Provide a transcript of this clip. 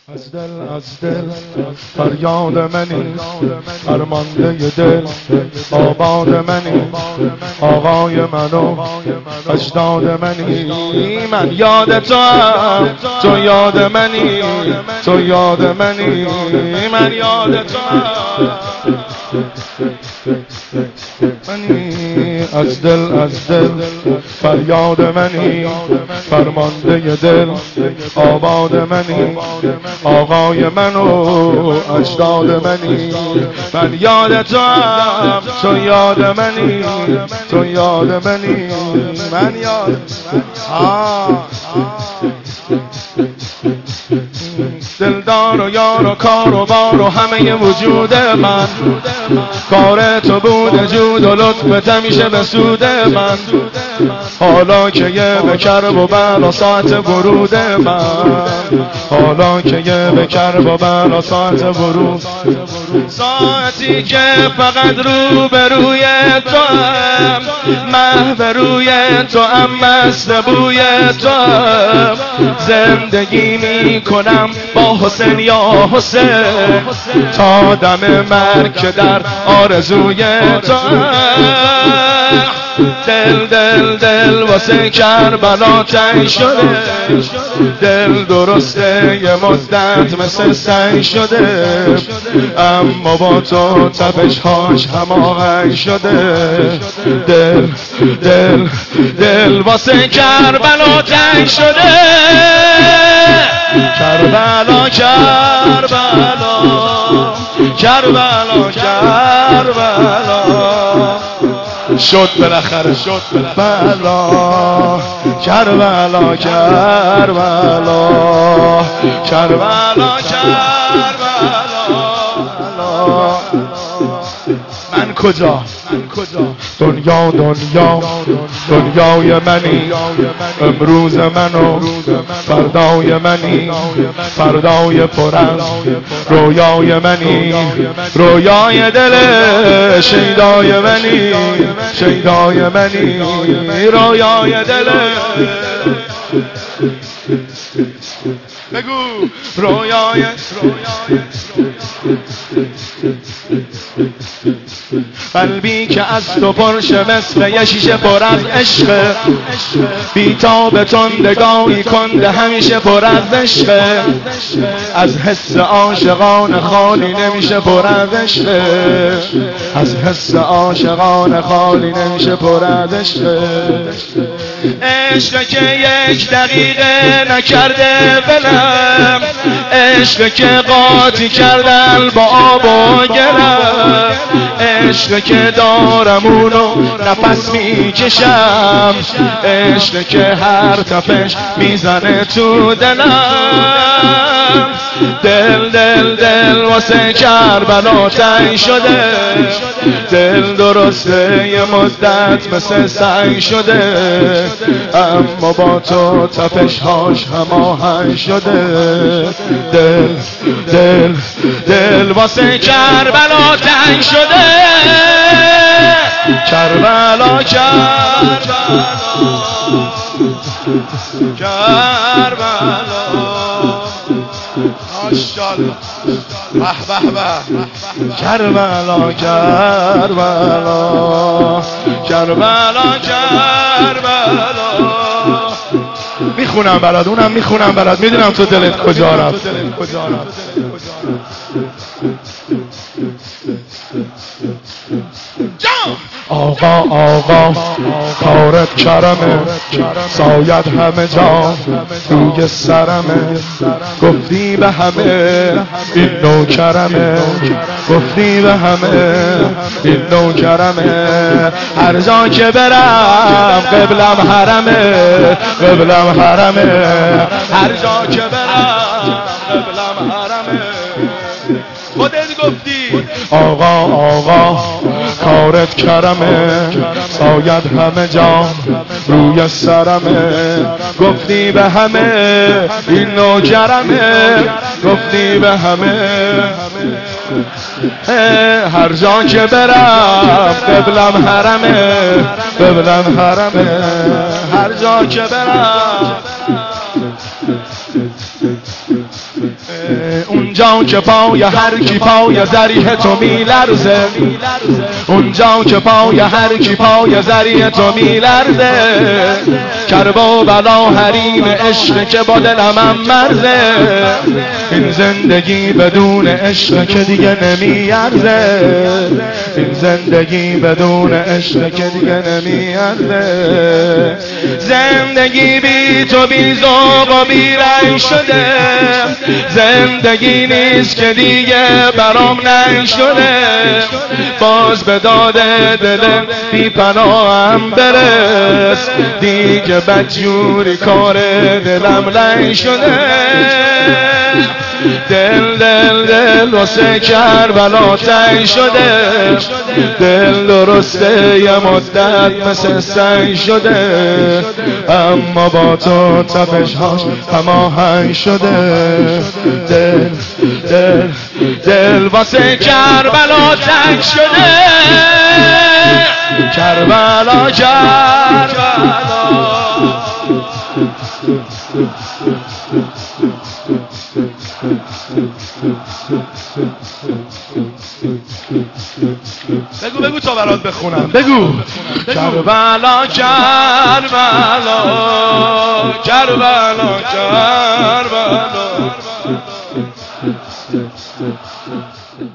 از دل فریاد منی، فرمانده دل آباد منی، آقای منو اجداد منی. من یاد تو هم، تو یاد منی، تو یاد منی. من یاد تو هم منی، از دل فریاد منی، فرمانده دل آباد منی، آقای منو اجداد منی. من یاد تو هم، تو یاد منی، تو یاد منی. من یاد دلدار و یار و کار و بار و همه وجود من، کار تو بوده جود و لطفت همیشه به سود من. حالا که یه به کرب و بلا ساعت ورود من، حالا که یه به کرب و بلا ساعت ورود، ساعتی که فقط رو به روی تو هم، محو روی تو هم، مست بوی تو هم. زندگی می کنم با حسین یا حسین تا دم مرگ که در آرزوی تو هم. دل واسه کربلا تنگ شده، دل درسته یه مدت مثل سنگ شده، اما با تو تپش هاش هماهنگ شده. دل واسه کربلا تنگ شده، کربلا کربلا کربلا کربلا شد بالاخره، شد بلا کربلا کربلا کربلا کربلا. من کجا دنیای منی، امروز منو فردای منی، فردای پر از رویای منی، رویای دل شیدای منی، شیدای منی، رویای دل بگو رویای قلبی که از تو پرشه مثل یه شیشه پر از عشق، بیتاب تندگاهی کنده همیشه پر از عشق، از حس عاشقان خالی نمیشه پر از عشق، از حس عاشقان خالی نمیشه پر از عشق. عشق که یک دقیقه نکرده ولم، عشق که قاطی کردن با آب و گلم، عشق که دارم اونو نفس میکشم، عشق که هر تپش میزنه تو دلم. دل واسه کربلا تنگ شده، دل درسته یه مدت مثل سنگ شده، اما با تو تپش هاش هماهنگ شده. دل واسه کربلا تنگ شده، کربلا کربلا کربلا. ماشاءالله به به به، کربلا کربلا کربلا کربلا. میخونم برات، اونم میخونم برات، میدونم تو دلت کجا رفت. آقا کارت کرمه، سایت همه جا روی سرمه، گفتی به همه این نوکرمه، گفتی به همه این نوکرمه. هر جا که برم قبلم حرمه، قبلم حرمه، هر جا که برم قبلم حرمه. خودت گفتی آقا کارت کرمه، سایت همه جا روی سرمه، گفتی به همه این نوکرمه، گفتی به همه هر جا که برم قبلم حرمه، قبلم حرمه، هر جا که برم اونجا که پای هر کی پای ذریح تو میلرزه، اونجا که پای هر کی پای ذریح تو میلرزه، کربلا حریم عشق که با دلم مرزه، این زندگی بدون عشق که دیگه نمیارزه، این زندگی بدون عشق که دیگه نمیارزه، زندگی بی تو بی ذوق و بی رنگ شده، زندگی نیست که دیگه برام ننگ شده، باز به داد دل بی پناهم برس، دیگه بدجوری کار دلم لنگ شده، دل دل دل واسه کربلا تنگ شده، دل درسته یه مدت مثل سنگ شده، اما با تو تپش هاش هماهنگ شده، دل دل دل واسه کربلا تنگ شده، کربلا کربلا. بگو بگو تا برات بخونم، بگو کربلا کربلا کربلا کربلا.